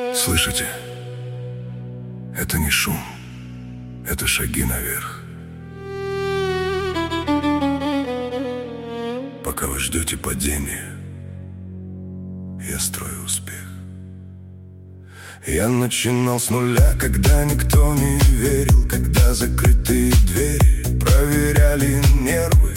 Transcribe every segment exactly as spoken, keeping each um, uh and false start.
Слышите? Это не шум, это шаги наверх. Пока вы ждете падения, я строю успех. Я начинал с нуля, когда никто не верил, когда закрытые двери проверяли нервы.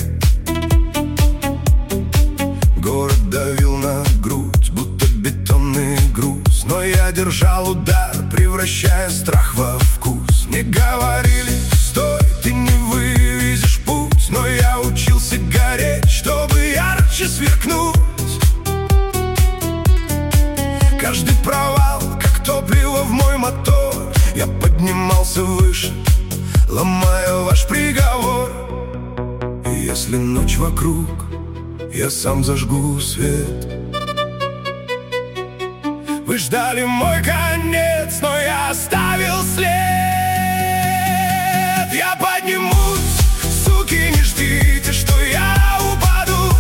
Город давил на грудь, будто бетонный груз, но я держал удар, превращая страх во вкус. Мне говорили: стой, ты не вывезешь путь, но я учился гореть, чтобы ярче сверкнуть. Каждый провал, как топливо в мой мотор, я поднимался выше, ломая ваш приговор. И если ночь вокруг, я сам зажгу свет. Вы ждали мой конец, но я оставил след. Я поднимусь, суки, не ждите, что я упаду.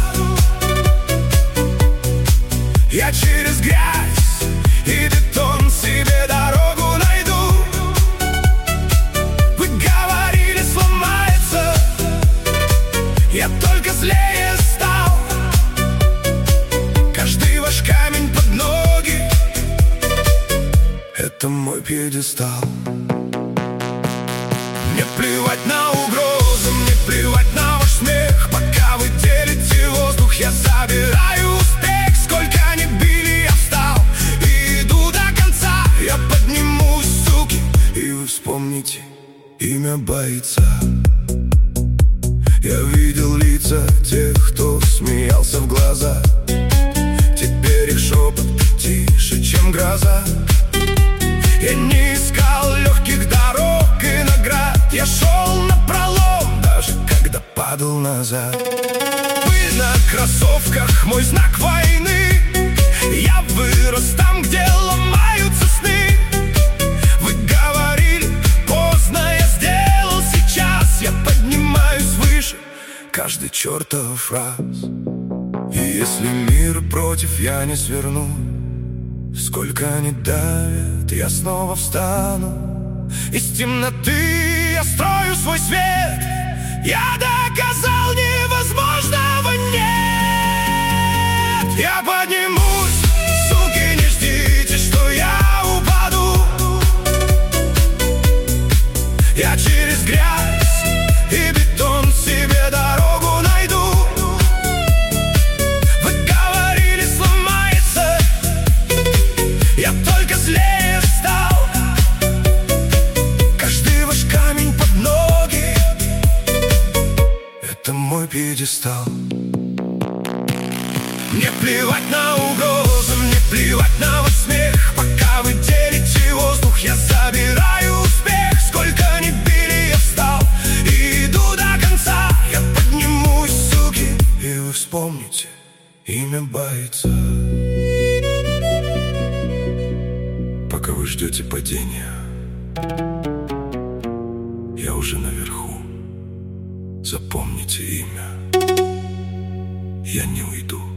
Я через грязь и бетон себе дорогу найду. Вы говорили, сломается, я только злее стал. Каждый ваш камень под ноги — это мой пьедестал. Мне плевать на угрозы, мне плевать на ваш смех. Пока вы делите воздух, я забираю успех. Сколько ни били, я встал и иду до конца. Я поднимусь, суки, и вы вспомните имя бойца. Я видел лица тех, кто смеялся в глаза. Теперь их шепот тише, чем гроза. Я не искал легких дорог и наград. Я шел напролом, даже когда падал назад. Пыль на кроссовках — мой знак войны. Я вырос там, где ломаются сны. Вы говорили, поздно, я сделал сейчас. Я поднимаюсь выше каждый чертов раз. И если мир против, я не сверну. Сколько они давят, я снова встану. Из темноты я строю свой свет. Я доказал, невозможного нет. Я поднимусь, суки, не ждите, что я упаду. Я через грязь и бетон себе дорогу найду. Вы говорили, сломается, я только злее стал. Каждый ваш камень под ноги — это мой пьедестал. Мне плевать на угрозы, мне плевать на ваш смех. Пока вы делите воздух, я забираю успех. Сколько ни били, я встал и иду до конца. Я поднимусь, суки, и вы вспомните имя бойца. Пока вы ждете падения, я уже наверху. Запомните имя. Я не уйду.